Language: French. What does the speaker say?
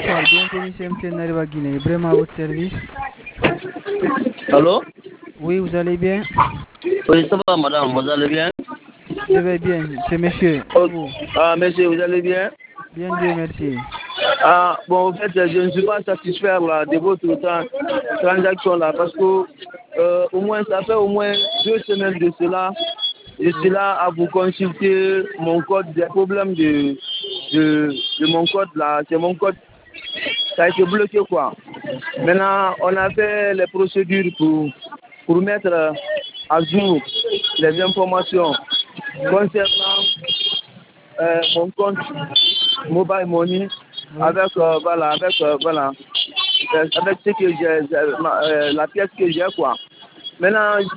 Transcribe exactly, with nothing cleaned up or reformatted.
bonsoir, bienvenue chez M T N Arriva Guinée, vraiment à votre service. Allô? Oui, vous allez bien? Oui, ça va, madame, vous allez bien? Je vais bien, c'est monsieur. Et Oh, vous? ah, monsieur, vous allez bien? Bien, Dieu merci. Ah, bon, en fait, je ne suis pas satisfait là, de votre tra- transaction là, parce que euh, au moins, ça fait au moins deux semaines de cela. Je suis Oui. là à vous consulter mon code, des problèmes de, de, de mon code là. C'est mon code, ça a été bloqué quoi. Maintenant, on a fait les procédures pour, pour mettre à jour les informations Oui. concernant euh, mon compte mobile money Oui. avec euh, voilà avec euh, voilà euh, avec ce que j'ai euh, ma- euh, la pièce que j'ai quoi. Maintenant